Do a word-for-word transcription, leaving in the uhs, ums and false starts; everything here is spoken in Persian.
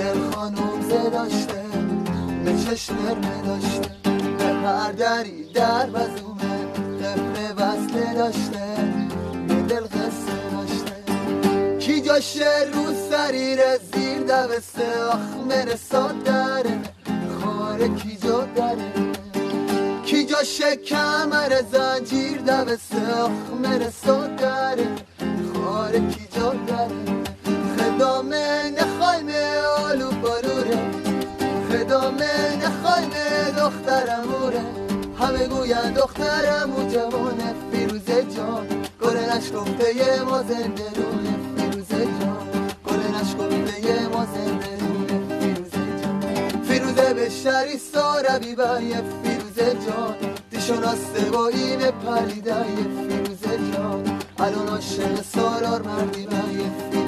دل خانوم زه داشته به چشم نرمه داشته به هر دری در بزومه قفل وصله داشته به دل قصه داشته کی جاشه رو سریر زیر دوسته آخ مرساد داره خاره کی جا داره کی جاشه کمر زنجیر دوسته آخ مرساد داره خاره کی جا داره خدامه نخوایم آلو باروره خدامه نخوایم دخترموره همه گوین دخترمو جوانه فیروزه جان گل نشکفته ما زنده رونه فیروزه جان گل نشکفته ما زنده رونه فیروزه جان فیروزه به شری ساربی بایه فیروزه جان دیشوناسته با این پلیده فیروزه جان الان عاشق سالار مردی بایه